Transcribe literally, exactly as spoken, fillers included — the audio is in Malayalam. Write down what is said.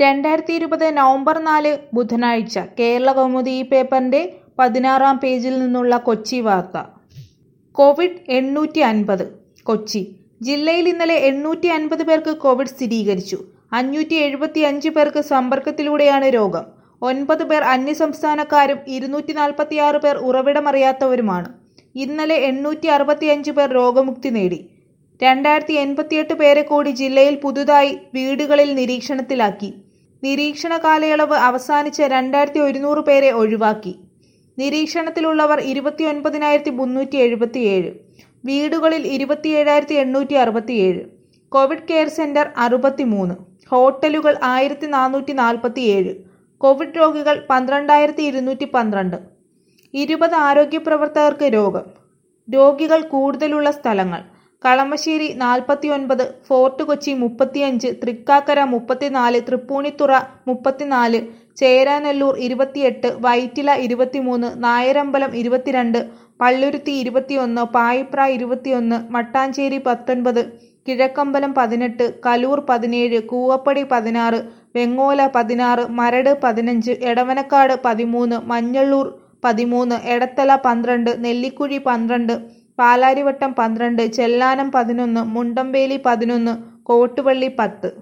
രണ്ടായിരത്തി ഇരുപത് നവംബർ നാല് ബുധനാഴ്ച കേരളകൗമുദി ഈ പേപ്പറിന്റെ പതിനാറാം പേജിൽ നിന്നുള്ള കൊച്ചി വാർത്ത. കോവിഡ് എണ്ണൂറ്റി അൻപത് കൊച്ചി. ജില്ലയിൽ ഇന്നലെ എണ്ണൂറ്റി അൻപത് പേർക്ക് കോവിഡ് സ്ഥിരീകരിച്ചു. അഞ്ഞൂറ്റി എഴുപത്തി അഞ്ച് പേർക്ക് സമ്പർക്കത്തിലൂടെയാണ് രോഗം. ഒൻപത് പേർ അന്യസംസ്ഥാനക്കാരും ഇരുന്നൂറ്റി നാൽപ്പത്തി ആറ് പേർ ഉറവിടമറിയാത്തവരുമാണ്. ഇന്നലെ എണ്ണൂറ്റി അറുപത്തി അഞ്ച് പേർ രോഗമുക്തി നേടി. രണ്ടായിരത്തി എൺപത്തിയെട്ട് പേരെ കൂടി ജില്ലയിൽ പുതുതായി വീടുകളിൽ നിരീക്ഷണത്തിലാക്കി. നിരീക്ഷണ കാലയളവ് അവസാനിച്ച രണ്ടായിരത്തി ഒരുന്നൂറ് പേരെ ഒഴിവാക്കി. നിരീക്ഷണത്തിലുള്ളവർ ഇരുപത്തി ഒൻപതിനായിരത്തി മുന്നൂറ്റി എഴുപത്തിയേഴ്. വീടുകളിൽ ഇരുപത്തിയേഴായിരത്തി എണ്ണൂറ്റി അറുപത്തിയേഴ്. കോവിഡ് കെയർ സെന്റർ അറുപത്തിമൂന്ന്. ഹോട്ടലുകൾ ആയിരത്തി നാനൂറ്റി നാൽപ്പത്തിയേഴ്. കോവിഡ് രോഗികൾ പന്ത്രണ്ടായിരത്തി ഇരുന്നൂറ്റി പന്ത്രണ്ട്. ഇരുപത് ആരോഗ്യ പ്രവർത്തകർക്ക് രോഗം. രോഗികൾ കൂടുതലുള്ള സ്ഥലങ്ങൾ: കളമശ്ശേരി നാൽപ്പത്തി ഒൻപത്, ഫോർട്ട് കൊച്ചി മുപ്പത്തിയഞ്ച്, തൃക്കാക്കര മുപ്പത്തിനാല്, തൃപ്പൂണിത്തുറ മുപ്പത്തിനാല്, ചേരാനെല്ലൂർ ഇരുപത്തിയെട്ട്, വൈറ്റില ഇരുപത്തിമൂന്ന്, നായരമ്പലം ഇരുപത്തിരണ്ട്, പള്ളുരുത്തി ഇരുപത്തിയൊന്ന്, പായിപ്ര ഇരുപത്തിയൊന്ന്, മട്ടാഞ്ചേരി പത്തൊൻപത്, കിഴക്കമ്പലം പതിനെട്ട്, കലൂർ പതിനേഴ്, കൂവപ്പടി പതിനാറ്, വെങ്ങോല പതിനാറ്, മരട് പതിനഞ്ച്, എടവനക്കാട് പതിമൂന്ന്, മഞ്ഞള്ളൂർ പതിമൂന്ന്, എടത്തല പന്ത്രണ്ട്, നെല്ലിക്കുഴി പന്ത്രണ്ട്, പാലാരിവട്ടം പന്ത്രണ്ട്, ചെല്ലാനം പതിനൊന്ന്, മുണ്ടമ്പേലി പതിനൊന്ന്, കോട്ടുപള്ളി പത്ത്.